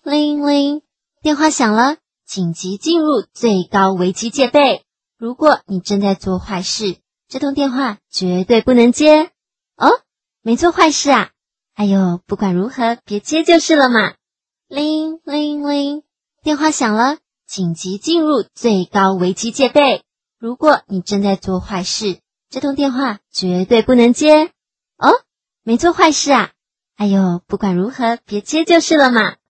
铃铃，电话响了，紧急进入最高危机戒备。如果你正在做坏事，这通电话绝对不能接。哦，没做坏事啊？哎呦，不管如何，别接就是了嘛。铃铃铃，电话响了，紧急进入最高危机戒备。如果你正在做坏事，这通电话绝对不能接。哦，没做坏事啊？哎呦，不管如何，别接就是了嘛。